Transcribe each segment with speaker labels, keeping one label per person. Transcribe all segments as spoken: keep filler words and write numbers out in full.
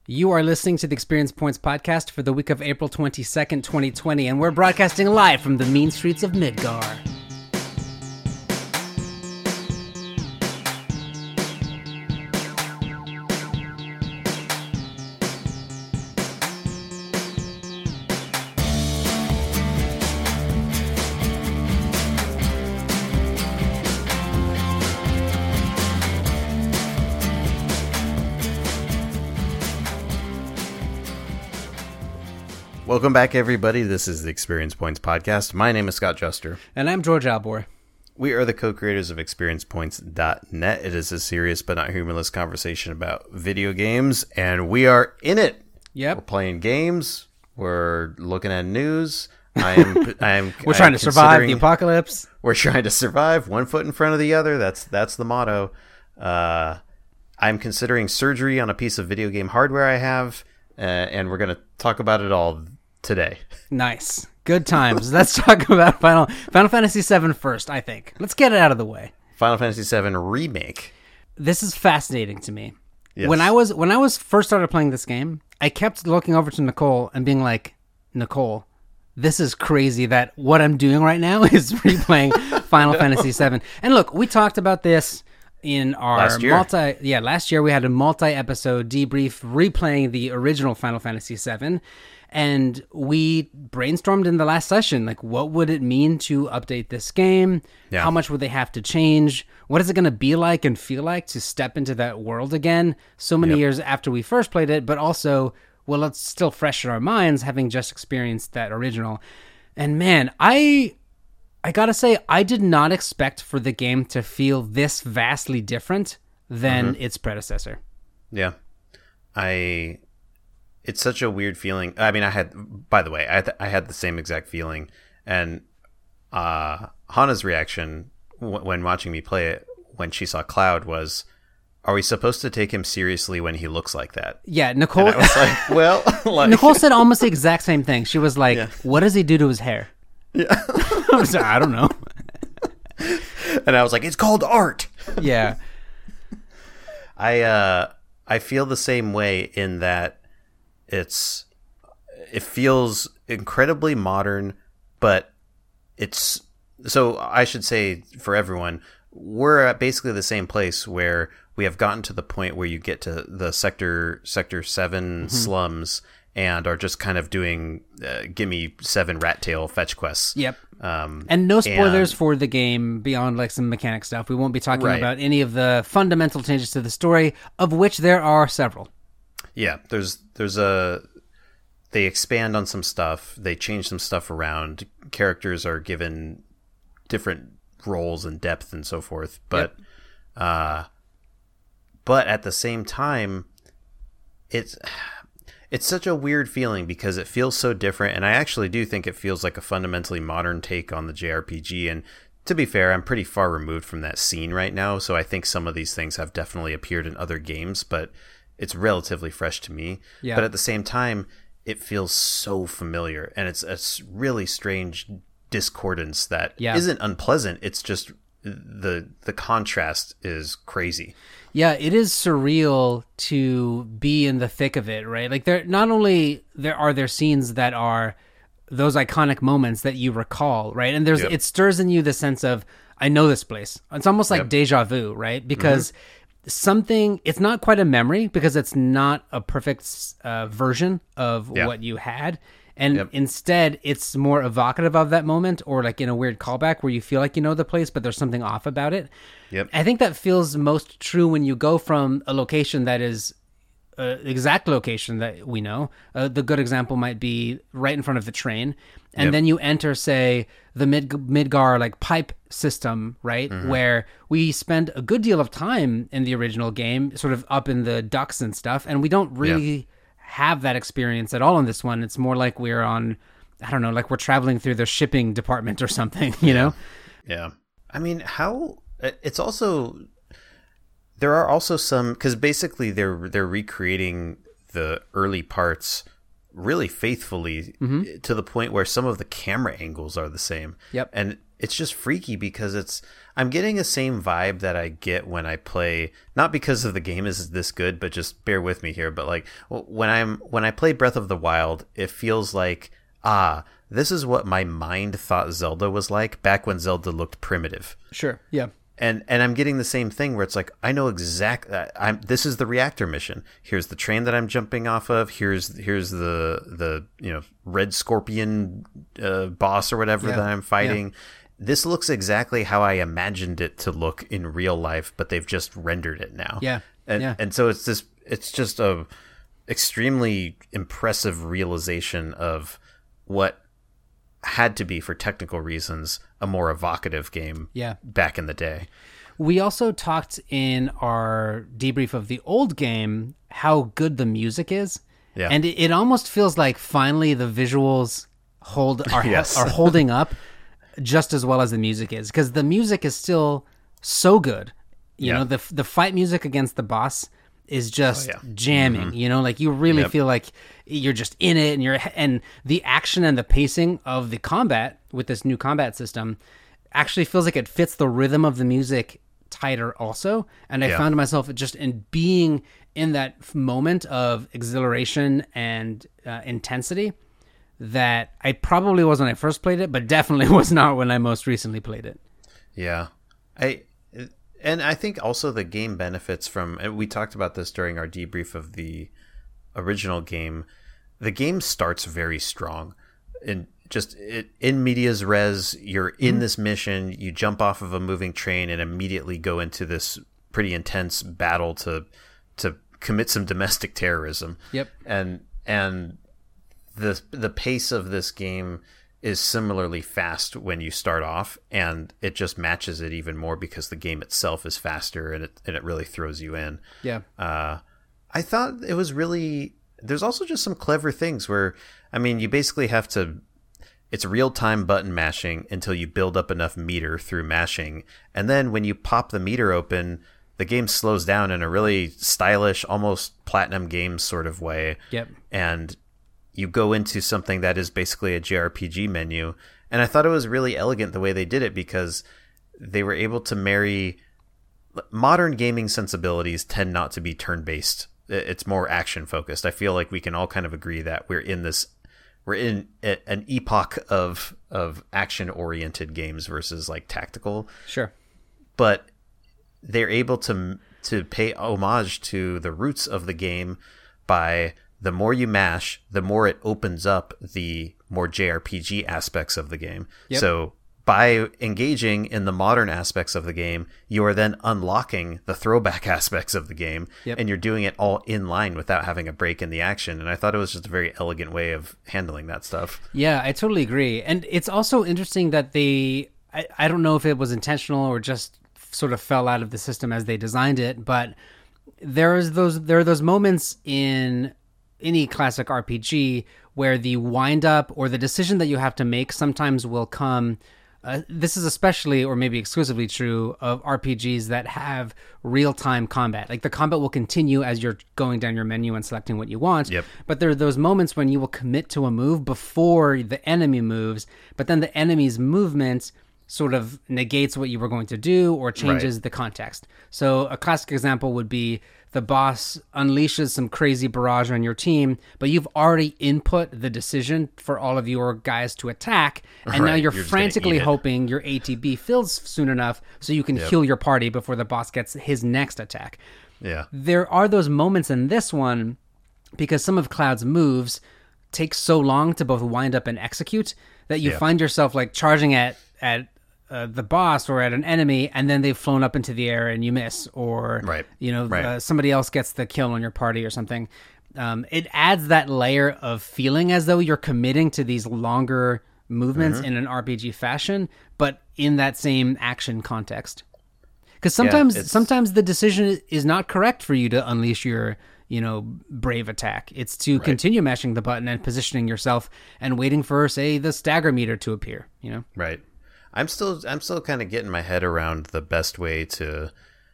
Speaker 1: You are listening to the Experience Points podcast for the week of April twenty-second, twenty twenty, and we're broadcasting live from the mean streets of Midgar.
Speaker 2: Welcome back, everybody. This is the Experience Points podcast. My name is Scott Juster.
Speaker 1: And I'm George Albor.
Speaker 2: We are the co-creators of Experience Points dot net. It is a serious but not humorless conversation about video games, and we are in it.
Speaker 1: Yep.
Speaker 2: We're playing games. We're looking at news. I am. I am.
Speaker 1: We're
Speaker 2: I
Speaker 1: trying
Speaker 2: am
Speaker 1: to survive the apocalypse.
Speaker 2: We're trying to survive, one foot in front of the other. That's that's the motto. Uh, I'm considering surgery on a piece of video game hardware I have, uh, and we're going to talk about it all today.
Speaker 1: Nice. Good times. Let's talk about Final Final Fantasy seven first, I think. Let's get it out of the way.
Speaker 2: Final Fantasy seven Remake.
Speaker 1: This is fascinating to me.
Speaker 2: Yes.
Speaker 1: When I was when I was first started playing this game, I kept looking over to Nicole and being like, Nicole, this is crazy that what I'm doing right now is replaying Final Fantasy seven. And look, we talked about this in our
Speaker 2: last year.
Speaker 1: multi yeah, last year we had a multi-episode debrief replaying the original Final Fantasy seven. And we brainstormed in the last session, like, what would it mean to update this game?
Speaker 2: Yeah.
Speaker 1: How much would they have to change? What is it going to be like and feel like to step into that world again so many
Speaker 2: Yep.
Speaker 1: years after we first played it, but also, well, it's still fresh in our minds, having just experienced that original. And man, I I gotta say, I did not expect for the game to feel this vastly different than
Speaker 2: Mm-hmm.
Speaker 1: its predecessor.
Speaker 2: Yeah. I... It's such a weird feeling. I mean, I had, by the way, I had, I had the same exact feeling. And uh, Hana's reaction w- when watching me play it, when she saw Cloud, was, are we supposed to take him seriously when he looks like that?
Speaker 1: Yeah, Nicole...
Speaker 2: And I was like, well... like,
Speaker 1: Nicole said almost the exact same thing. She was like,
Speaker 2: Yeah.
Speaker 1: what does he do to his hair?
Speaker 2: Yeah.
Speaker 1: I was like, I don't know.
Speaker 2: And I was like, it's called art.
Speaker 1: Yeah.
Speaker 2: I uh, I feel the same way in that it's it feels incredibly modern, but it's so I should say for everyone, we're at basically the same place where we have gotten to the point where you get to the sector sector seven
Speaker 1: Mm-hmm.
Speaker 2: slums and are just kind of doing uh, gimme seven rat tail fetch quests.
Speaker 1: Yep.
Speaker 2: Um,
Speaker 1: And no spoilers
Speaker 2: and-
Speaker 1: for the game beyond like some mechanic stuff. We won't be talking
Speaker 2: Right.
Speaker 1: about any of the fundamental changes to the story, of which there are several.
Speaker 2: Yeah, there's there's a they expand on some stuff, they change some stuff around. Characters are given different roles and depth and so forth, but uh but at the same time it's it's such a weird feeling because it feels so different, and I actually do think it feels like a fundamentally modern take on the J R P G. And to be fair, I'm pretty far removed from that scene right now, so I think some of these things have definitely appeared in other games, but it's relatively fresh to me.
Speaker 1: Yeah.
Speaker 2: But at the same time, it feels so familiar, and it's a s- really strange discordance that
Speaker 1: Yeah.
Speaker 2: isn't unpleasant. It's just the the contrast is crazy.
Speaker 1: Yeah, it is surreal to be in the thick of it, right? Like, there not only there are there scenes that are those iconic moments that you recall, right? And there's
Speaker 2: Yep.
Speaker 1: it stirs in you the sense of, I know this place. It's almost like
Speaker 2: Yep.
Speaker 1: deja vu, right? Because something, it's not quite a memory because it's not a perfect uh, version of
Speaker 2: Yeah.
Speaker 1: what you had. And
Speaker 2: Yep.
Speaker 1: instead, it's more evocative of that moment, or like in a weird callback where you feel like you know the place, but there's something off about it.
Speaker 2: Yep.
Speaker 1: I think that feels most true when you go from a location that is uh, exact location that we know. Uh, the good example might be right in front of the train, and
Speaker 2: Yep.
Speaker 1: then you enter, say, the Mid Midgar like pipe system, right,
Speaker 2: Mm-hmm.
Speaker 1: where we spend a good deal of time in the original game, sort of up in the ducts and stuff, and we don't really have that experience at all in this one. It's more like we're on, I don't know, like we're traveling through the shipping department or something, you know?
Speaker 2: Yeah. I mean, how it's also there are also some, because basically they're they're recreating the early parts really faithfully,
Speaker 1: Mm-hmm.
Speaker 2: to the point where some of the camera angles are the same.
Speaker 1: Yep.
Speaker 2: And it's just freaky because it's I'm getting the same vibe that I get when I play, not because of the game is this good, but just bear with me here. But like when I'm when I play Breath of the Wild, it feels like, ah, this is what my mind thought Zelda was like back when Zelda looked primitive.
Speaker 1: Sure. Yeah.
Speaker 2: And and I'm getting the same thing where it's like, I know exactly. I'm this is the reactor mission. Here's the train that I'm jumping off of. Here's here's the the you know red scorpion uh, boss or whatever
Speaker 1: Yeah.
Speaker 2: that I'm fighting.
Speaker 1: Yeah.
Speaker 2: This looks exactly how I imagined it to look in real life, but they've just rendered it now.
Speaker 1: Yeah.
Speaker 2: And
Speaker 1: Yeah.
Speaker 2: and so it's this it's just a extremely impressive realization of what had to be, for technical reasons, a more evocative game
Speaker 1: Yeah.
Speaker 2: back in the day.
Speaker 1: We also talked in our debrief of the old game how good the music is.
Speaker 2: Yeah.
Speaker 1: And it, it almost feels like finally the visuals hold are
Speaker 2: Yes.
Speaker 1: are holding up just as well as the music is, because the music is still so good. You
Speaker 2: Yeah.
Speaker 1: know, the the fight music against the boss is just
Speaker 2: Oh, yeah.
Speaker 1: jamming. You know, like you really
Speaker 2: Yep.
Speaker 1: feel like you're just in it, and you're and the action and the pacing of the combat with this new combat system actually feels like it fits the rhythm of the music tighter also. And I
Speaker 2: Yeah.
Speaker 1: found myself just in being in that f- moment of exhilaration and uh, intensity that I probably was when I first played it, but definitely was not when I most recently played it.
Speaker 2: Yeah. I and I think also the game benefits from, and we talked about this during our debrief of the original game. The game starts very strong. And just it, in medias res, you're in this mission, you jump off of a moving train and immediately go into this pretty intense battle to to commit some domestic terrorism.
Speaker 1: Yep.
Speaker 2: And and the the pace of this game is similarly fast when you start off, and it just matches it even more because the game itself is faster, and it and it really throws you in.
Speaker 1: Yeah.
Speaker 2: Uh, I thought it was really. There's also just some clever things where, I mean, you basically have to. It's real time button mashing until you build up enough meter through mashing, and then when you pop the meter open, the game slows down in a really stylish, almost Platinum Games sort of way.
Speaker 1: Yep.
Speaker 2: And you go into something that is basically a J R P G menu. And I thought it was really elegant the way they did it, because they were able to marry modern gaming sensibilities tend not to be turn-based. It's more action focused. I feel like we can all kind of agree that we're in this, we're in a, an epoch of, of action oriented games versus like tactical.
Speaker 1: Sure.
Speaker 2: But they're able to, to pay homage to the roots of the game by, the more you mash, the more it opens up the more J R P G aspects of the game.
Speaker 1: Yep.
Speaker 2: So by engaging in the modern aspects of the game, you are then unlocking the throwback aspects of the game,
Speaker 1: Yep.
Speaker 2: and you're doing it all in line without having a break in the action. And I thought it was just a very elegant way of handling that stuff.
Speaker 1: Yeah, I totally agree. And it's also interesting that they, I, I don't know if it was intentional or just sort of fell out of the system as they designed it, but there's those, there are those moments in any classic R P G where the wind up or the decision that you have to make sometimes will come. Uh, this is especially, or maybe exclusively true of R P Gs that have real-time combat. Like the combat will continue as you're going down your menu and selecting what you want.
Speaker 2: Yep.
Speaker 1: But there are those moments when you will commit to a move before the enemy moves, but then the enemy's movement sort of negates what you were going to do or changes
Speaker 2: Right.
Speaker 1: the context. So a classic example would be the boss unleashes some crazy barrage on your team, but you've already input the decision for all of your guys to attack, and now
Speaker 2: Right,
Speaker 1: you're,
Speaker 2: you're just gonna
Speaker 1: frantically
Speaker 2: eat it.
Speaker 1: hoping your A T B fills soon enough so you can
Speaker 2: Yep.
Speaker 1: heal your party before the boss gets his next attack.
Speaker 2: Yeah.
Speaker 1: There are those moments in this one because some of Cloud's moves take so long to both wind up and execute that you
Speaker 2: Yeah.
Speaker 1: find yourself like charging at at uh, the boss or at an enemy, and then they've flown up into the air and you miss, or
Speaker 2: Right.
Speaker 1: you know
Speaker 2: Right.
Speaker 1: uh, somebody else gets the kill on your party or something. Um, it adds that layer of feeling as though you're committing to these longer movements
Speaker 2: Mm-hmm.
Speaker 1: in an R P G fashion, but in that same action context. Because sometimes,
Speaker 2: it's-
Speaker 1: sometimes the decision is not correct for you to unleash your, you know, brave attack. It's to continue mashing the button and positioning yourself and waiting for, say, the stagger meter to appear. You know,
Speaker 2: Right. I'm still I'm still kind of getting my head around the best way to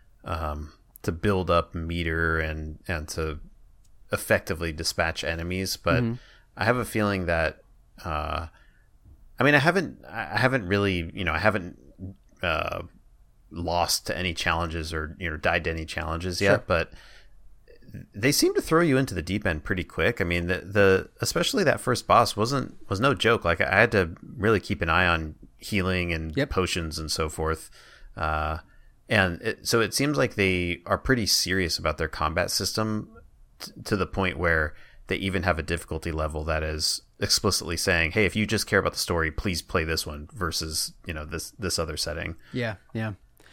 Speaker 2: um, to build up meter and and to effectively dispatch enemies, but I have a feeling that uh, I mean, I haven't, I haven't really, you know, I haven't uh, lost to any challenges or you know died to any challenges yet, sure. but they seem to throw you into the deep end pretty quick. I mean, the the especially that first boss wasn't was no joke. Like I had to really keep an eye on healing and yep. potions and so forth. Uh, and it, so it seems like they are pretty serious about their combat system t- to the point where they even have a difficulty level that is explicitly saying, hey, if you just care about the story, please play this one versus, you know, this, this other setting.
Speaker 1: Yeah. Yeah.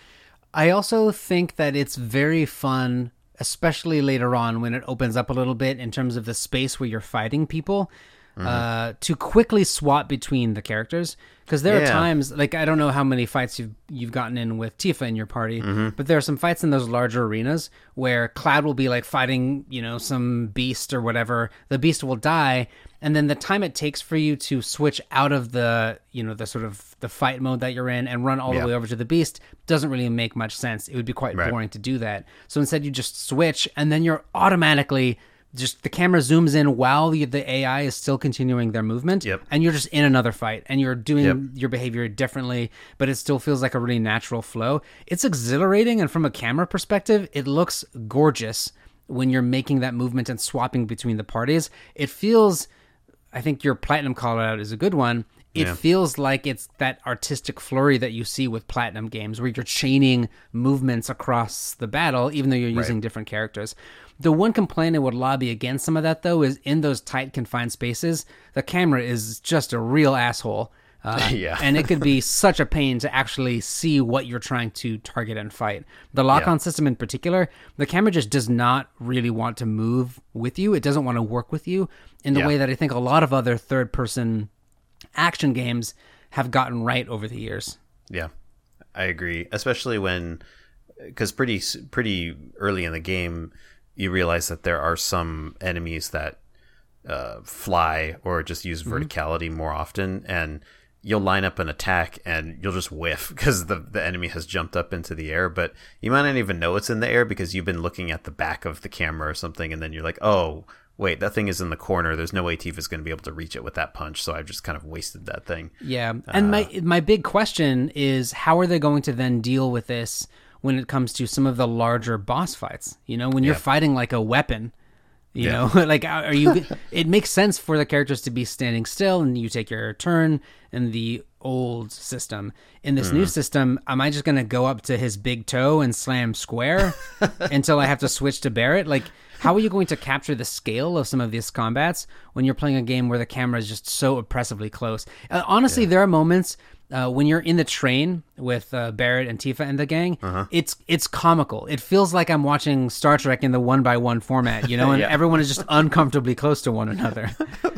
Speaker 1: I also think that it's very fun, especially later on when it opens up a little bit in terms of the space where you're fighting people, mm-hmm. uh, to quickly swap between the characters. Because there yeah. are times, like, I don't know how many fights you've, you've gotten in with Tifa in your party, mm-hmm. but there are some fights in those larger arenas where Cloud will be, like, fighting, you know, some beast or whatever. The beast will die, and then the time it takes for you to switch out of the, you know, the sort of the fight mode that you're in and run all yeah. the way over to the beast doesn't really make much sense. It would be quite right. boring to do that. So instead you just switch, and then you're automatically... just the camera zooms in while the, the A I is still continuing their movement,
Speaker 2: yep.
Speaker 1: and you're just in another fight, and you're doing
Speaker 2: yep.
Speaker 1: your behavior differently, but it still feels like a really natural flow. It's exhilarating, and from a camera perspective, it looks gorgeous when you're making that movement and swapping between the parties. It feels, I think your Platinum call-out is a good one, it yeah. feels like it's that artistic flurry that you see with Platinum games, where you're chaining movements across the battle, even though you're using right. different characters. The one complaint I would lobby against some of that, though, is in those tight, confined spaces, the camera is just a real asshole. Uh, yeah. And it could be such a pain to actually see what you're trying to target and fight. The lock-on yeah. system in particular, the camera just does not really want to move with you. It doesn't want to work with you in the yeah. way that I think a lot of other third-person action games have gotten right over the years.
Speaker 2: Yeah, I agree. Especially when, because pretty pretty early in the game, you realize that there are some enemies that uh, fly or just use verticality mm-hmm. more often, and you'll line up an attack and you'll just whiff because the, the enemy has jumped up into the air, but you might not even know it's in the air because you've been looking at the back of the camera or something, and then you're like, oh, wait, that thing is in the corner. There's no way Tifa's going to be able to reach it with that punch, so I've just kind of wasted that thing.
Speaker 1: Yeah, and uh, my my big question is, how are they going to then deal with this when it comes to some of the larger boss fights? You know, when you're yeah. fighting like a weapon, you yeah. know, like, are you, it makes sense for the characters to be standing still and you take your turn in the old system. In this mm. new system, am I just going to go up to his big toe and slam square until I have to switch to Barret? Like, how are you going to capture the scale of some of these combats when you're playing a game where the camera is just so oppressively close? Uh, honestly, yeah. there are moments uh, when you're in the train with uh, Barret and Tifa and the gang. Uh-huh. It's it's comical. It feels like I'm watching Star Trek in the one by one format, you know, and yeah. everyone is just uncomfortably close to one another.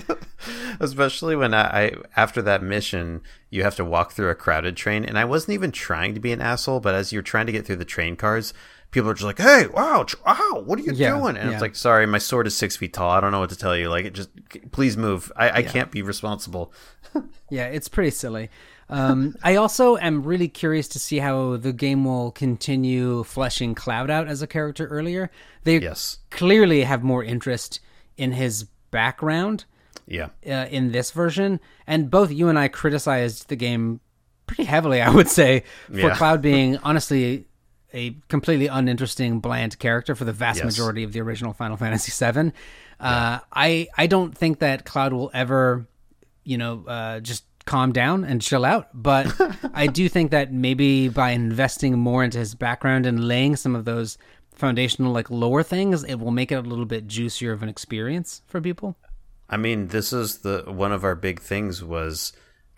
Speaker 2: Especially when I, I, after that mission, you have to walk through a crowded train, and I wasn't even trying to be an asshole, but as you're trying to get through the train cars, people are just like, hey, wow, wow, what are you yeah, doing? And yeah. it's like, sorry, my sword is six feet tall. I don't know what to tell you. Like, it just, please move. I, I yeah. can't be responsible.
Speaker 1: Yeah, it's pretty silly. Um, I also am really curious to see how the game will continue fleshing Cloud out as a character earlier. They
Speaker 2: yes.
Speaker 1: clearly have more interest in his background
Speaker 2: yeah.
Speaker 1: uh, in this version. And both you and I criticized the game pretty heavily, I would say, for yeah. Cloud being, honestly, a completely uninteresting, bland character for the vast yes. majority of the original Final Fantasy seven. Uh, yeah. I I don't think that Cloud will ever, you know, uh, just calm down and chill out. But I do think that maybe by investing more into his background and laying some of those foundational, like, lower things, it will make it a little bit juicier of an experience for people.
Speaker 2: I mean, this is the one of our big things was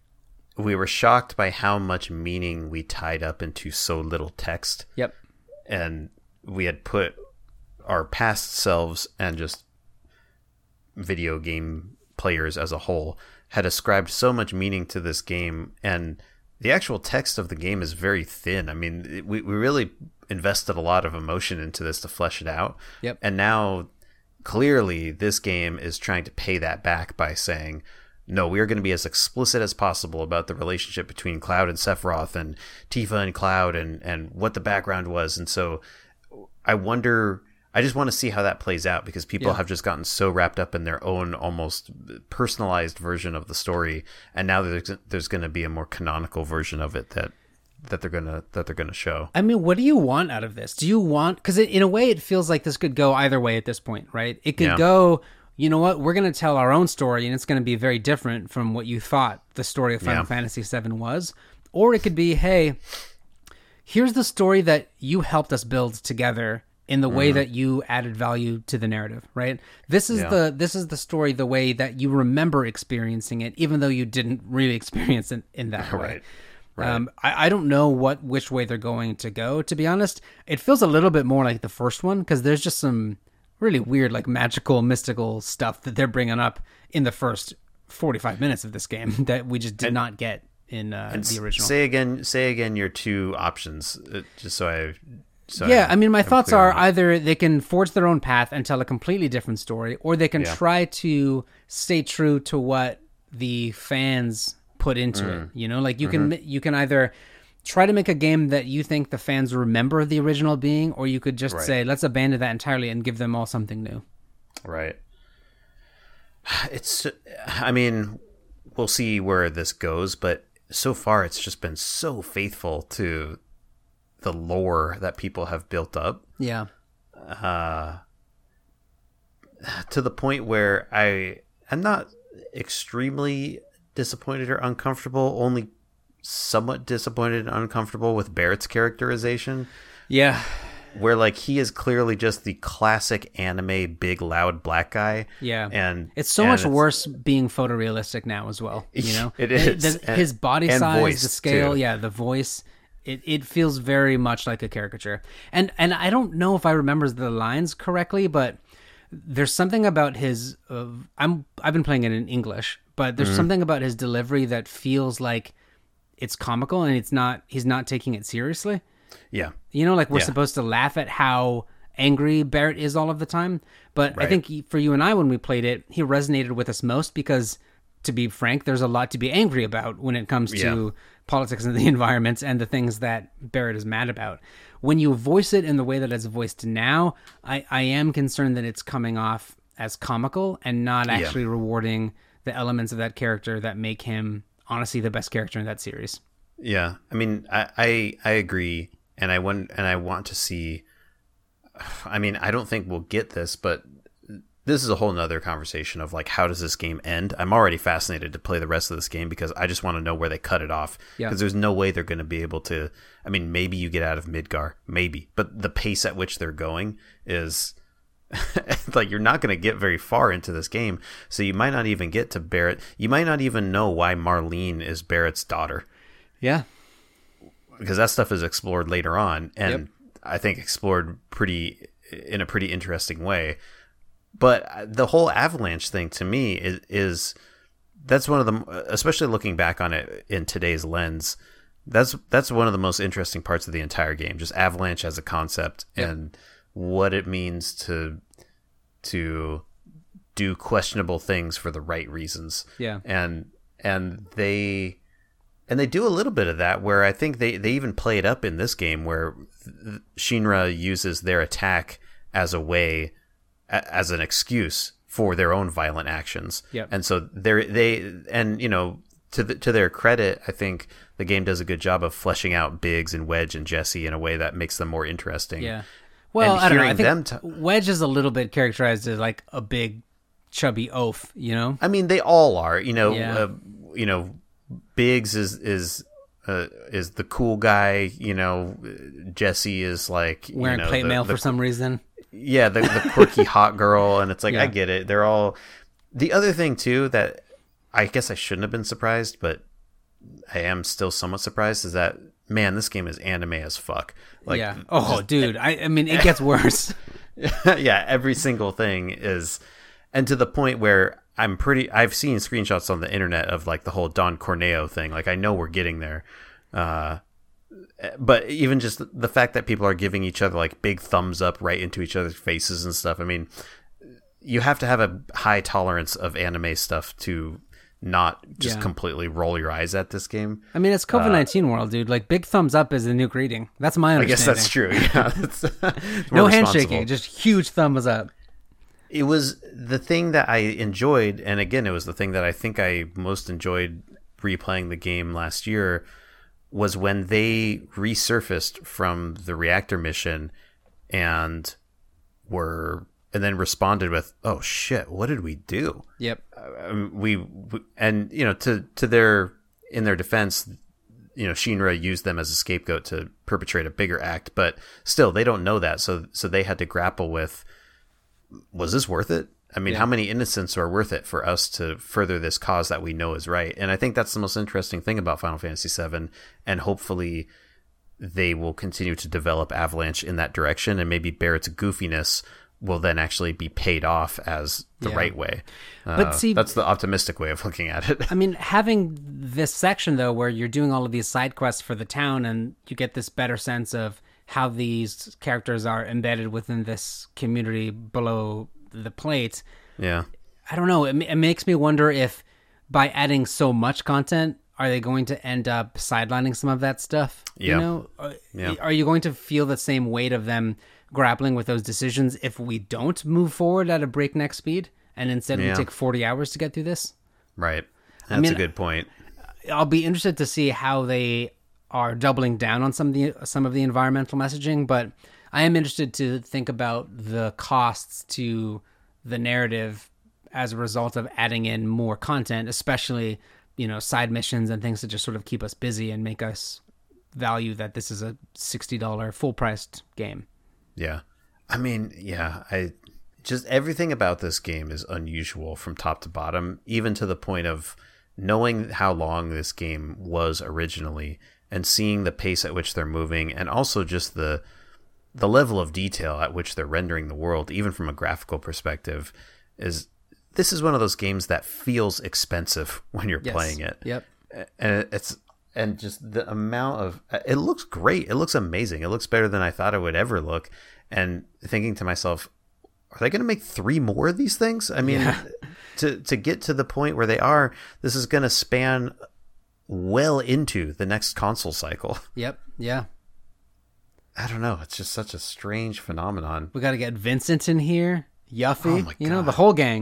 Speaker 2: we were shocked by how much meaning we tied up into so little text.
Speaker 1: Yep.
Speaker 2: And we had put our past selves and just video game players as a whole had ascribed so much meaning to this game, and the actual text of the game is very thin. I mean, we, we really invested a lot of emotion into this to flesh it out.
Speaker 1: Yep.
Speaker 2: And now, clearly, this game is trying to pay that back by saying, no, we are going to be as explicit as possible about the relationship between Cloud and Sephiroth and Tifa and Cloud and, and what the background was. And so I wonder, I just want to see how that plays out because people
Speaker 1: Yeah.
Speaker 2: have just gotten so wrapped up in their own almost personalized version of the story, and now there's there's going to be a more canonical version of it that that they're gonna that they're gonna show.
Speaker 1: I mean, what do you want out of this? Do you want, because in a way it feels like this could go either way at this point, right? It could
Speaker 2: Yeah.
Speaker 1: go, you know what, we're going to tell our own story and it's going to be very different from what you thought the story of Final
Speaker 2: Yeah.
Speaker 1: Fantasy seven was. Or it could be, hey, here's the story that you helped us build together in the way that you added value to the narrative, right? This is
Speaker 2: Yeah.
Speaker 1: the this is the story the way that you remember experiencing it, even though you didn't really experience it in that way.
Speaker 2: Right. Right.
Speaker 1: Um, I, I don't know what which way they're going to go, to be honest. It feels a little bit more like the first one because there's just some really weird, like magical, mystical stuff that they're bringing up in the first forty-five minutes of this game that we just did
Speaker 2: And-
Speaker 1: not get in uh,
Speaker 2: And
Speaker 1: the original.
Speaker 2: Say again, say again your two options, uh, just so I. So
Speaker 1: yeah, I mean, my
Speaker 2: I'm
Speaker 1: thoughts
Speaker 2: clear
Speaker 1: are
Speaker 2: on it.
Speaker 1: either they can forge their own path and tell a completely different story, or they can
Speaker 2: Yeah.
Speaker 1: try to stay true to what the fans put into
Speaker 2: Mm.
Speaker 1: it. You know, like you
Speaker 2: Mm-hmm.
Speaker 1: can you can either try to make a game that you think the fans remember the original being, or you could just
Speaker 2: Right.
Speaker 1: say, let's abandon that entirely and give them all something new.
Speaker 2: Right. It's, I mean, we'll see where this goes, but so far it's just been so faithful to the lore that people have built up
Speaker 1: Yeah.
Speaker 2: uh, to the point where I am not extremely disappointed or uncomfortable, only somewhat disappointed and uncomfortable with Barrett's characterization.
Speaker 1: Yeah.
Speaker 2: Where like he is clearly just the classic anime big loud black guy.
Speaker 1: Yeah.
Speaker 2: And
Speaker 1: It's so
Speaker 2: and
Speaker 1: much
Speaker 2: it's-
Speaker 1: worse being photorealistic now as well. You know,
Speaker 2: It is.
Speaker 1: The- his body
Speaker 2: And
Speaker 1: size,
Speaker 2: voice,
Speaker 1: the scale,
Speaker 2: too.
Speaker 1: yeah, the voice. It it feels very much like a caricature. And and I don't know if I remember the lines correctly, but there's something about his. Uh, I'm I've been playing it in English, but there's something about his delivery that feels like it's comical and it's not. He's not taking it seriously.
Speaker 2: Yeah.
Speaker 1: You know, like we're
Speaker 2: Yeah.
Speaker 1: supposed to laugh at how angry Barrett is all of the time. But I
Speaker 2: Right.
Speaker 1: think he- for you and I, when we played it, he resonated with us most because, to be frank, there's a lot to be angry about when it comes to
Speaker 2: Yeah.
Speaker 1: politics and the environment and the things that Barrett is mad about. When you voice it in the way that it's voiced now, I, I am concerned that it's coming off as comical and not
Speaker 2: Yeah.
Speaker 1: actually rewarding the elements of that character that make him, honestly, the best character in that series.
Speaker 2: Yeah. I mean, I, I, I agree. And I want, and I want to see, I mean, I don't think we'll get this, but this is a whole nother conversation of like, how does this game end? I'm already fascinated to play the rest of this game because I just want to know where they cut it off.
Speaker 1: Yeah.
Speaker 2: Because there's no way they're going to be able to, I mean, maybe you get out of Midgar, maybe, but the pace at which they're going is like, you're not going to get very far into this game. So you might not even get to Barrett. You might not even know why Marlene is Barrett's daughter.
Speaker 1: Yeah.
Speaker 2: Because that stuff is explored later on, and
Speaker 1: Yep.
Speaker 2: I think explored pretty in a pretty interesting way. But the whole Avalanche thing to me is, is that's one of the, especially looking back on it in today's lens, that's that's one of the most interesting parts of the entire game. Just Avalanche as a concept
Speaker 1: Yep.
Speaker 2: and what it means to to do questionable things for the right reasons.
Speaker 1: Yeah.
Speaker 2: And and they. And they do a little bit of that where I think they, they even play it up in this game where th- Shinra uses their attack as a way, a- as an excuse for their own violent actions.
Speaker 1: Yep.
Speaker 2: And so they're, they, and you know, to the, to their credit, I think the game does a good job of fleshing out Biggs and Wedge and Jesse in a way that makes them more interesting.
Speaker 1: Yeah. Well,
Speaker 2: And
Speaker 1: I don't know. I
Speaker 2: hearing
Speaker 1: think
Speaker 2: them t-
Speaker 1: Wedge is a little bit characterized as like a big, chubby oaf, you know?
Speaker 2: I mean, they all are, you know,
Speaker 1: Yeah.
Speaker 2: uh, you know, Biggs is is uh, is the cool guy. You know, Jesse is like
Speaker 1: Wearing
Speaker 2: you know,
Speaker 1: plate
Speaker 2: the,
Speaker 1: mail
Speaker 2: the,
Speaker 1: for some reason.
Speaker 2: yeah, the, the quirky hot girl, and it's like
Speaker 1: Yeah.
Speaker 2: I get it. They're all the other thing too that I guess I shouldn't have been surprised, but I am still somewhat surprised is that man, this game is anime as fuck. Like,
Speaker 1: yeah. Oh, dude. I, I mean, it gets worse.
Speaker 2: yeah, every single thing is, and to the point where I'm pretty, I've seen screenshots on the internet of like the whole Don Corneo thing. Like I know we're getting there. Uh, but even just the fact that people are giving each other like big thumbs up right into each other's faces and stuff. I mean, you have to have a high tolerance of anime stuff to, not just
Speaker 1: Yeah.
Speaker 2: completely roll your eyes at this game.
Speaker 1: I mean, it's COVID nineteen world, dude. Like, big thumbs up is the new greeting. That's my
Speaker 2: I
Speaker 1: understanding.
Speaker 2: guess that's true. Yeah, that's
Speaker 1: No
Speaker 2: more
Speaker 1: handshaking,
Speaker 2: responsible.
Speaker 1: just huge thumbs up.
Speaker 2: It was the thing that I enjoyed, and again, it was the thing that I think I most enjoyed replaying the game last year, was when they resurfaced from the reactor mission and were and then responded with, "Oh shit, what did we do?"
Speaker 1: Yep.
Speaker 2: Um, we, we and you know to to their in their defense, you know, Shinra used them as a scapegoat to perpetrate a bigger act, but still they don't know that, so so they had to grapple with, was this worth it? I mean,
Speaker 1: Yeah.
Speaker 2: how many innocents are worth it for us to further this cause that we know is right? And I think that's the most interesting thing about Final Fantasy seven, and hopefully they will continue to develop Avalanche in that direction, and maybe Barrett's goofiness will then actually be paid off as the
Speaker 1: Yeah.
Speaker 2: right way.
Speaker 1: But
Speaker 2: Uh,
Speaker 1: see-
Speaker 2: that's the optimistic way of looking at it.
Speaker 1: I mean, having this section, though, where you're doing all of these side quests for the town and you get this better sense of how these characters are embedded within this community below the plate,
Speaker 2: Yeah.
Speaker 1: I don't know. It, ma- it makes me wonder if by adding so much content, are they going to end up sidelining some of that stuff?
Speaker 2: Yeah.
Speaker 1: You know, are,
Speaker 2: Yeah.
Speaker 1: are you going to feel the same weight of them grappling with those decisions if we don't move forward at a breakneck speed and instead
Speaker 2: Yeah.
Speaker 1: we take forty hours to get through this?
Speaker 2: Right. That's
Speaker 1: mean,
Speaker 2: a good point.
Speaker 1: I'll be interested to see how they are doubling down on some of the some of the environmental messaging, but I am interested to think about the costs to the narrative as a result of adding in more content, especially, you know, side missions and things that just sort of keep us busy and make us value that this is a sixty dollars full-priced game.
Speaker 2: Yeah. I mean, yeah, I just everything about this game is unusual from top to bottom, even to the point of knowing how long this game was originally and seeing the pace at which they're moving, and also just the the level of detail at which they're rendering the world, even from a graphical perspective, is this is one of those games that feels expensive when you're
Speaker 1: Yes.
Speaker 2: playing it.
Speaker 1: Yep.
Speaker 2: And it's and just the amount of it looks great. It looks amazing. It looks better than I thought it would ever look. And thinking to myself, are they going to make three more of these things? I mean,
Speaker 1: Yeah.
Speaker 2: to to get to the point where they are, this is going to span well into the next console cycle.
Speaker 1: Yep. Yeah.
Speaker 2: I don't know. It's just such a strange phenomenon.
Speaker 1: We got to get Vincent in here, Yuffie,
Speaker 2: Oh my
Speaker 1: you know,
Speaker 2: God.
Speaker 1: the whole gang.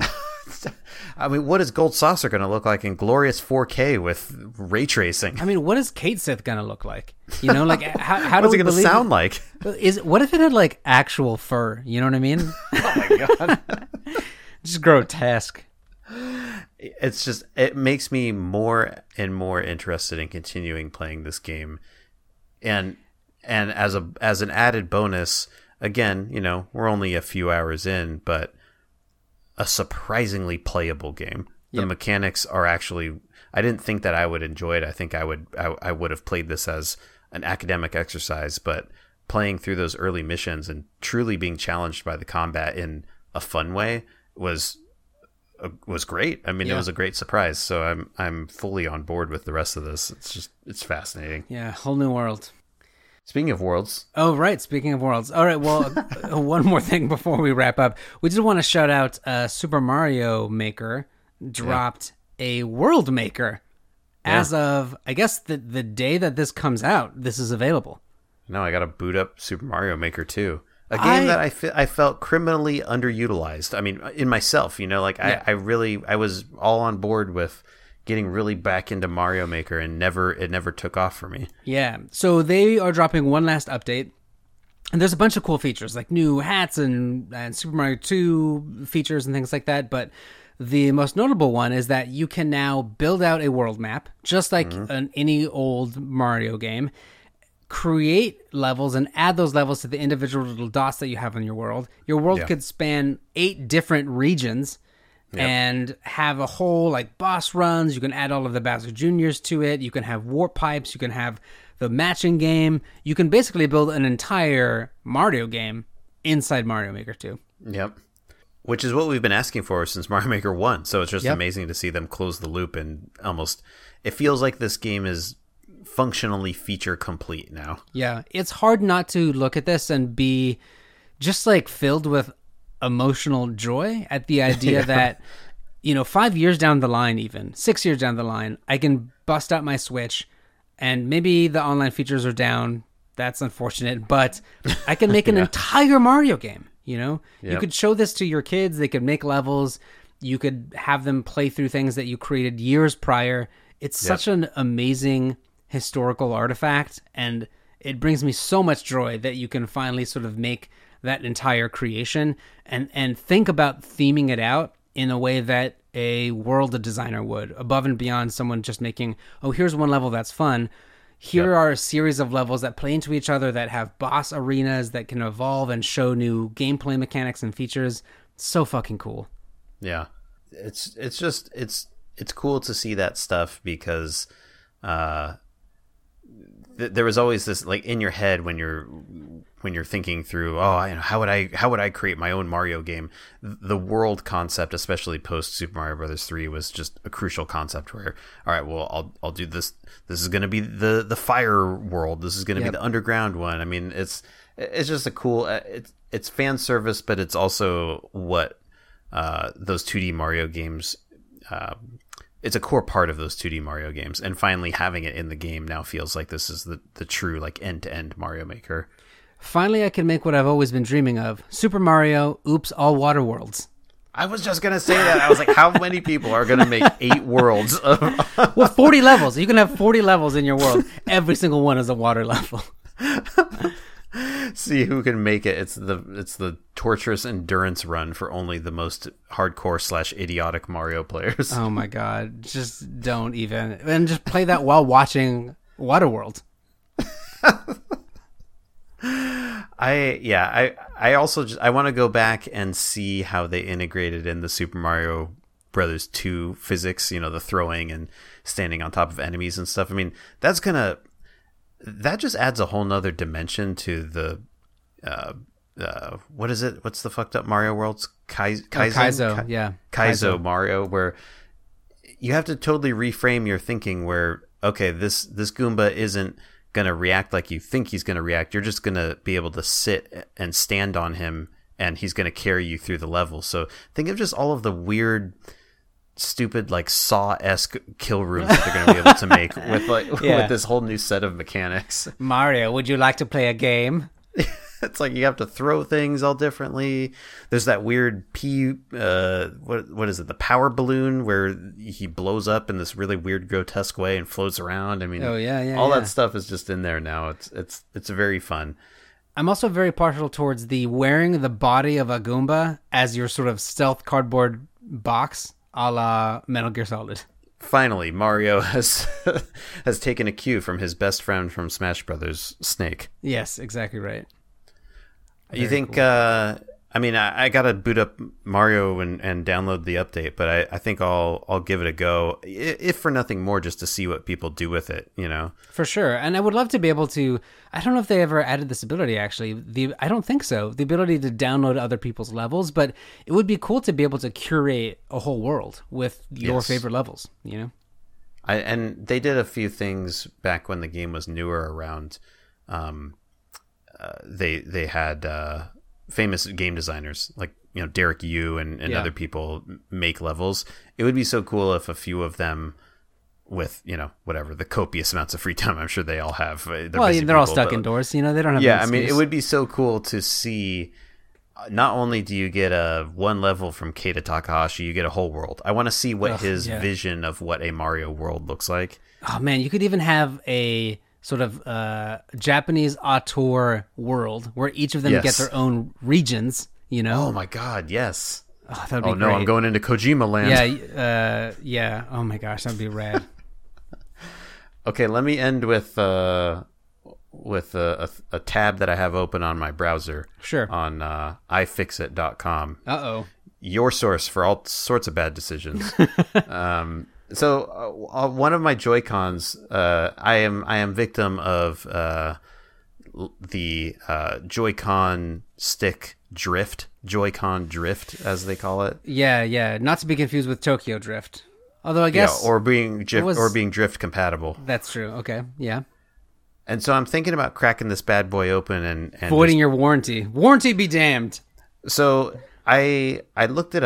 Speaker 2: I mean, what is Gold Saucer going to look like in glorious four K with ray tracing?
Speaker 1: I mean, what is Kate Sith gonna look like? You know, like how, how do
Speaker 2: What's
Speaker 1: we
Speaker 2: it going to
Speaker 1: believe
Speaker 2: sound like?
Speaker 1: Is what if it had like actual fur? You know what I mean?
Speaker 2: Oh my God.
Speaker 1: Just grotesque.
Speaker 2: It's just it makes me more and more interested in continuing playing this game, and and as a as an added bonus, again, you know, we're only a few hours in, but a surprisingly playable game. The
Speaker 1: Yep.
Speaker 2: mechanics are actually, I didn't think that I would enjoy it. I think I would I, I would have played this as an academic exercise, but playing through those early missions and truly being challenged by the combat in a fun way was uh, was great. I mean,
Speaker 1: Yeah.
Speaker 2: it was a great surprise. So I'm I'm fully on board with the rest of this. It's just it's fascinating.
Speaker 1: Yeah, whole new world.
Speaker 2: Speaking of worlds,
Speaker 1: Oh, right. Speaking of worlds. All right. Well, uh, one more thing before we wrap up. We just want to shout out uh, Super Mario Maker dropped a World Maker. As of, I guess, the, the day that this comes out, this is available.
Speaker 2: no, I got to boot up Super Mario Maker two. A game
Speaker 1: I-
Speaker 2: that I, fe- I felt criminally underutilized. I mean, in myself, you know, like
Speaker 1: Yeah.
Speaker 2: I, I really, I was all on board with getting really back into Mario Maker, and never, it never took off for me.
Speaker 1: Yeah. So they are dropping one last update. And there's a bunch of cool features, like new hats and, and Super Mario two features and things like that. But the most notable one is that you can now build out a world map, just like an, any old Mario game, create levels and add those levels to the individual little dots that you have in your world. Your world
Speaker 2: Yeah.
Speaker 1: could span eight different regions and have a whole like boss runs. You can add all of the Bowser Juniors to it. You can have warp pipes. You can have the matching game. You can basically build an entire Mario game inside Mario Maker two.
Speaker 2: Yep. Which is what we've been asking for since Mario Maker one. So it's just
Speaker 1: Yep.
Speaker 2: amazing to see them close the loop, and almost, it feels like this game is functionally feature complete now.
Speaker 1: Yeah, it's hard not to look at this and be just like filled with emotional joy at the idea that, you know, five years down the line, even six years down the line, I can bust out my Switch, and maybe the online features are down. That's unfortunate, but I can make an
Speaker 2: Yeah.
Speaker 1: entire Mario game. You know, you
Speaker 2: Yep.
Speaker 1: could show this to your kids. They could make levels. You could have them play through things that you created years prior. It's
Speaker 2: Yep.
Speaker 1: such an amazing historical artifact, and it brings me so much joy that you can finally sort of make that entire creation and and think about theming it out in a way that a world designer would, above and beyond someone just making, oh, here's one level that's fun. Here
Speaker 2: Yep.
Speaker 1: are a series of levels that play into each other, that have boss arenas that can evolve and show new gameplay mechanics and features. So fucking cool.
Speaker 2: Yeah, it's it's just it's it's cool to see that stuff because uh, th- there was always this, like, in your head when you're when you're thinking through, oh, you know, how would I how would I create my own Mario game? The world concept, especially post Super Mario Brothers three, was just a crucial concept. Where, all right, well, I'll I'll do this. This is going to be the the fire world. This is going to
Speaker 1: Yep.
Speaker 2: be the underground one. I mean, it's it's just a cool. It's it's fan service, but it's also what uh, those two D Mario games. Uh, it's a core part of those two D Mario games, and finally having it in the game now feels like this is the the true, like, end to end Mario Maker.
Speaker 1: Finally, I can make what I've always been dreaming of. Super Mario, oops, all water worlds.
Speaker 2: I was just gonna say that. I was like, how many people are gonna make eight worlds of
Speaker 1: Well, forty levels. You can have forty levels in your world. Every single one is a water level.
Speaker 2: see who can make it? It's the it's the torturous endurance run for only the most hardcore slash idiotic Mario players.
Speaker 1: Oh my god. Just don't even. And just play that while watching Waterworld.
Speaker 2: I yeah I I also just I want to go back and see how they integrated in the Super Mario Brothers two physics, you know, the throwing and standing on top of enemies and stuff. I mean, that's gonna that just adds a whole nother dimension to the uh uh what is it what's the fucked up Mario worlds? Kai-
Speaker 1: Oh,
Speaker 2: Kaizo
Speaker 1: Kaizo,
Speaker 2: Kai-
Speaker 1: yeah.
Speaker 2: Kaizo Mario, where you have to totally reframe your thinking where, okay, this this Goomba isn't gonna react like you think he's gonna react. You're just gonna be able to sit and stand on him, and he's gonna carry you through the level. So think of just all of the weird, stupid, like Saw-esque kill rooms that they're gonna be able to make with like
Speaker 1: Yeah.
Speaker 2: with this whole new set of mechanics.
Speaker 1: Mario, would you like to play a game?
Speaker 2: It's like you have to throw things all differently. There's that weird P, uh, what what is it? The power balloon where he blows up in this really weird, grotesque way and floats around. I mean,
Speaker 1: Oh, yeah, yeah,
Speaker 2: all
Speaker 1: yeah.
Speaker 2: that stuff is just in there now. It's it's it's very fun.
Speaker 1: I'm also very partial towards the wearing the body of a Goomba as your sort of stealth cardboard box, a la Metal Gear Solid.
Speaker 2: Finally, Mario has has taken a cue from his best friend from Smash Brothers, Snake.
Speaker 1: Yes, exactly right.
Speaker 2: you
Speaker 1: Very
Speaker 2: think?
Speaker 1: cool.
Speaker 2: Uh, I mean, I, I gotta boot up Mario and, and download the update, but I, I think I'll I'll give it a go, i- if for nothing more, just to see what people do with it. You know.
Speaker 1: For sure. And I would love to be able to, I don't know if they ever added this ability actually. The I don't think so. The ability to download other people's levels, but it would be cool to be able to curate a whole world with your
Speaker 2: Yes.
Speaker 1: favorite levels, you know?
Speaker 2: I, and they did a few things back when the game was newer around. Um, uh, they they had uh, famous game designers like, you know, Derek Yu and, and
Speaker 1: Yeah.
Speaker 2: other people m- make levels. It would be so cool if a few of them, with, you know, whatever the copious amounts of free time I'm sure they all have. uh, They're
Speaker 1: Well,
Speaker 2: busy
Speaker 1: they're all
Speaker 2: people,
Speaker 1: stuck
Speaker 2: but-
Speaker 1: indoors, you know, they don't have
Speaker 2: Yeah,
Speaker 1: an
Speaker 2: I mean, it
Speaker 1: excuse.
Speaker 2: would be so cool to see. uh, Not only do you get a one level from Keita Takahashi, you get a whole world. I want to see what
Speaker 1: Ugh,
Speaker 2: his
Speaker 1: yeah.
Speaker 2: vision of what a Mario world looks like.
Speaker 1: Oh man, you could even have a sort of uh, Japanese auteur world where each of them
Speaker 2: Yes.
Speaker 1: get their own regions, you know?
Speaker 2: Oh my god, yes.
Speaker 1: Oh, that would be
Speaker 2: Oh no,
Speaker 1: great.
Speaker 2: I'm going into Kojima land.
Speaker 1: Yeah, uh, yeah. Oh my gosh, that'd be rad.
Speaker 2: Okay, let me end with uh, with a, a, a tab that I have open on my browser
Speaker 1: Sure.
Speaker 2: on uh, i fix it dot com.
Speaker 1: Uh-oh.
Speaker 2: Your source for all sorts of bad decisions. um, so uh, one of my Joy-Cons, uh, I am I am victim of uh, l- the uh, Joy-Con stick drift, Joy-Con drift as they call it.
Speaker 1: Yeah, yeah. Not to be confused with Tokyo Drift. Although I guess
Speaker 2: Yeah, or being drift,
Speaker 1: was-
Speaker 2: or being drift compatible.
Speaker 1: that's true. Okay, yeah.
Speaker 2: And so I'm thinking about cracking this bad boy open and, and
Speaker 1: Voiding your warranty. Warranty be damned.
Speaker 2: just- so I I looked it up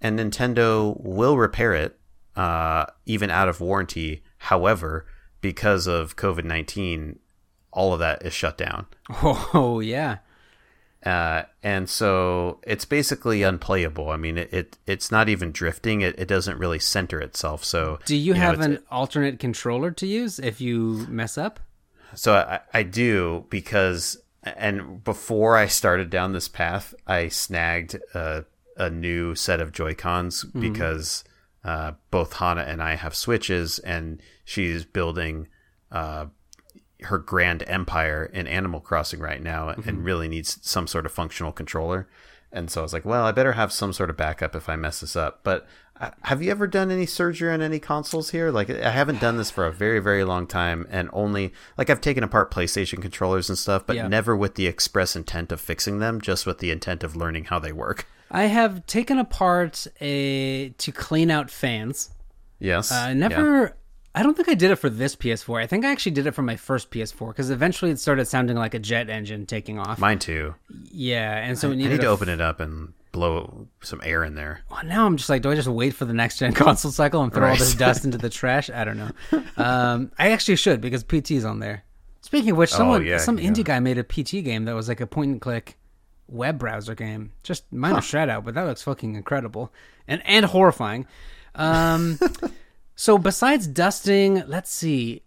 Speaker 2: and Nintendo will repair it, uh, even out of warranty. However, because of COVID nineteen, all of that is shut down.
Speaker 1: Oh, yeah.
Speaker 2: Uh, and so it's basically unplayable. I mean, it, it it's not even drifting. It, it doesn't really center itself. So
Speaker 1: do you,
Speaker 2: you
Speaker 1: have
Speaker 2: know,
Speaker 1: an alternate controller to use if you mess up?
Speaker 2: So I, I do, because, and before I started down this path, I snagged a, a new set of Joy-Cons mm-hmm. because uh, both Hana and I have Switches, and she's building uh, her grand empire in Animal Crossing right now mm-hmm. and really needs some sort of functional controller. And so I was like, well, I better have some sort of backup if I mess this up. But uh, have you ever done any surgery on any consoles here? Like, I haven't done this for a very, very long time, and only, like, I've taken apart PlayStation controllers and stuff, but yeah. never with the express intent of fixing them, just with the intent of learning how they work.
Speaker 1: I have taken apart a to clean out fans.
Speaker 2: Yes.
Speaker 1: Uh, never... Yeah. I don't think I did it for this P S four. I think I actually did it for my first P S four, because eventually it started sounding like a jet engine taking off.
Speaker 2: Mine too.
Speaker 1: Yeah, and so
Speaker 2: I,
Speaker 1: it needed
Speaker 2: I need to
Speaker 1: f-
Speaker 2: open it up and blow some air in there.
Speaker 1: Well, now I'm just like, do I just wait for the next gen console cycle and throw right. all this dust into the trash? I don't know. Um, I actually should, because P T's on there. Speaking of which, someone, oh, yeah, some yeah. indie guy made a P T game that was like a point and click web browser game. Just minor huh. shred out, but that looks fucking incredible and and horrifying. Um. So besides dusting, let's see.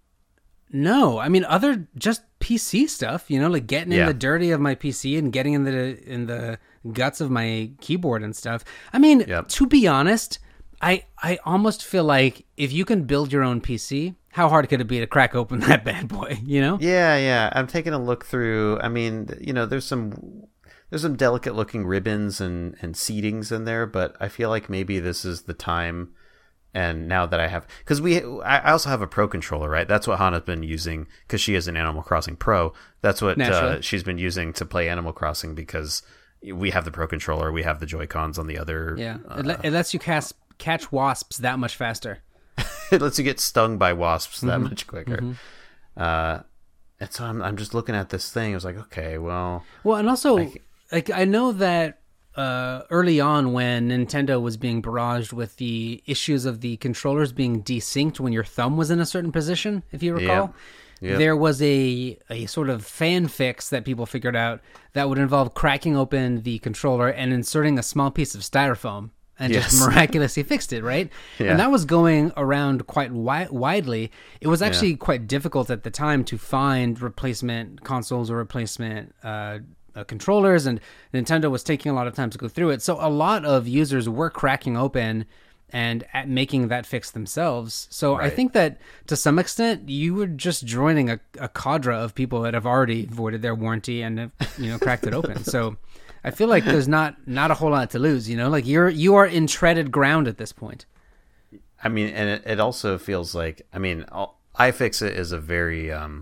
Speaker 1: No, I mean other just P C stuff, you know, like getting yeah. in the dirty of my P C and getting in the in the guts of my keyboard and stuff. I mean, yep. to be honest, I I almost feel like if you can build your own P C, how hard could it be to crack open that bad boy, you know?
Speaker 2: Yeah, yeah. I'm taking a look through. I mean, you know, there's some there's some delicate looking ribbons and and seatings in there, but I feel like maybe this is the time. And now that I have, because we, I also have a Pro controller, right? That's what Hana's been using, because she is an Animal Crossing Pro. That's what uh, she's been using to play Animal Crossing, because we have the Pro controller, we have the Joy-Cons on the other.
Speaker 1: Yeah, uh, it, le- it lets you cast, catch wasps that much faster.
Speaker 2: It lets you get stung by wasps that mm-hmm. much quicker.
Speaker 1: Mm-hmm.
Speaker 2: Uh, and so I'm, I'm just looking at this thing. I was like, okay, well,
Speaker 1: well, and also, I, like I know that. Uh, early on, when Nintendo was being barraged with the issues of the controllers being desynced when your thumb was in a certain position, if you recall, yeah. Yep. there was a, a sort of fan fix that people figured out that would involve cracking open the controller and inserting a small piece of styrofoam and yes. just miraculously fixed it, right? Yeah. And that was going around quite wi- widely. It was actually yeah. quite difficult at the time to find replacement consoles or replacement uh Uh, controllers, and Nintendo was taking a lot of time to go through it. So a lot of users were cracking open and at making that fix themselves. So right. I think that to some extent you were just joining a, a cadre of people that have already voided their warranty and have, you know, cracked it open. So I feel like there's not not a whole lot to lose, you know, like you're you are in treaded ground at this point.
Speaker 2: I mean, and it, it also feels like, I mean, iFixit is a very um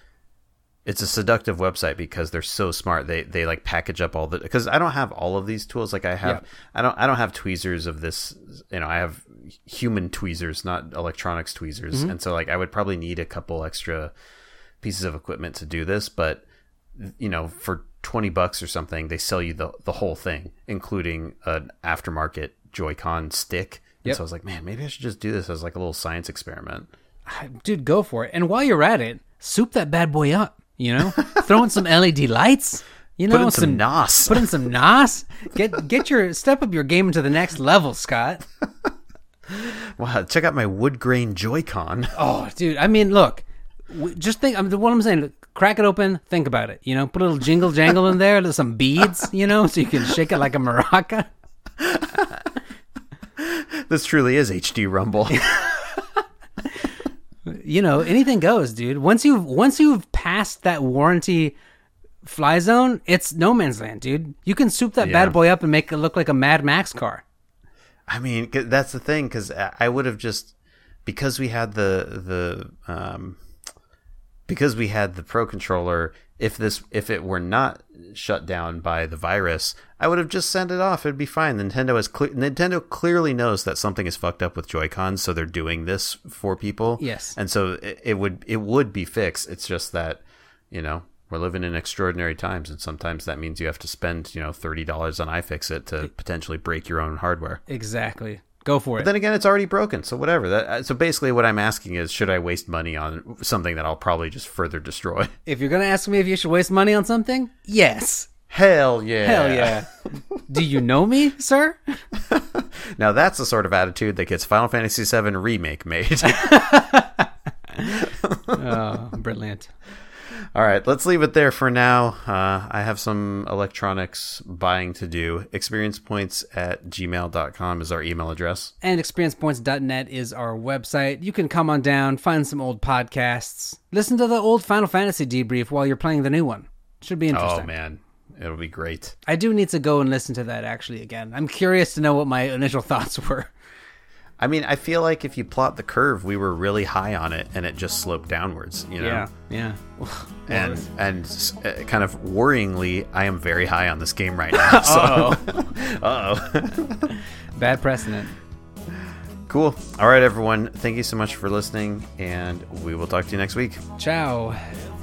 Speaker 2: it's a seductive website because they're so smart. They they like package up all the, because I don't have all of these tools. Like I have, yeah. I don't I don't have tweezers of this. You know, I have human tweezers, not electronics tweezers. Mm-hmm. And so like I would probably need a couple extra pieces of equipment to do this. But you know, for twenty bucks or something, they sell you the the whole thing, including an aftermarket Joy-Con stick. And yep. so I was like, man, maybe I should just do this as like a little science experiment.
Speaker 1: Dude, go for it. And while you're at it, soup that bad boy up. You know, throw in some L E D lights. You know,
Speaker 2: put in some, some N O S.
Speaker 1: Put in some N O S. Get get your step up your game to the next level, Scott.
Speaker 2: Wow! Check out my wood grain Joy-Con.
Speaker 1: Oh, dude! I mean, look. Just think. I mean, what I'm saying. Crack it open. Think about it. You know, put a little jingle jangle in there. There's some beads. You know, so you can shake it like a maraca.
Speaker 2: This truly is H D Rumble.
Speaker 1: You know, anything goes, dude. Once you've once you've passed that warranty fly zone, it's no man's land, dude. You can soup that yeah. bad boy up and make it look like a Mad Max car.
Speaker 2: I mean, that's the thing, because I would have just, because we had the the um, because we had the Pro controller. If this if it were not shut down by the virus, I would have just sent it off. It'd be fine. Nintendo is cle- Nintendo clearly knows that something is fucked up with Joy-Cons, so they're doing this for people.
Speaker 1: Yes,
Speaker 2: and so it, it would it would be fixed. It's just that, you know, we're living in extraordinary times, and sometimes that means you have to spend, you know, thirty dollars on iFixit to potentially break your own hardware.
Speaker 1: Exactly. Go for it.
Speaker 2: But then again, it's already broken, so whatever. That, so basically what I'm asking is, should I waste money on something that I'll probably just further destroy?
Speaker 1: If you're going to ask me if you should waste money on something, yes.
Speaker 2: Hell yeah.
Speaker 1: Hell yeah. Do you know me, sir?
Speaker 2: Now that's the sort of attitude that gets Final Fantasy seven Remake made.
Speaker 1: Oh, brilliant.
Speaker 2: All right, let's leave it there for now. Uh, I have some electronics buying to do. experiencepoints at gmail dot com is our email address.
Speaker 1: And experience points dot net is our website. You can come on down, find some old podcasts, listen to the old Final Fantasy debrief while you're playing the new one. Should be interesting.
Speaker 2: Oh, man. It'll be great.
Speaker 1: I do need to go and listen to that actually again. I'm curious to know what my initial thoughts were.
Speaker 2: I mean, I feel like if you plot the curve, we were really high on it, and it just sloped downwards. You know?
Speaker 1: Yeah, yeah.
Speaker 2: And and uh, kind of worryingly, I am very high on this game right now. So. Uh-oh. Uh-oh.
Speaker 1: Bad precedent.
Speaker 2: Cool. All right, everyone. Thank you so much for listening, and we will talk to you next week.
Speaker 1: Ciao.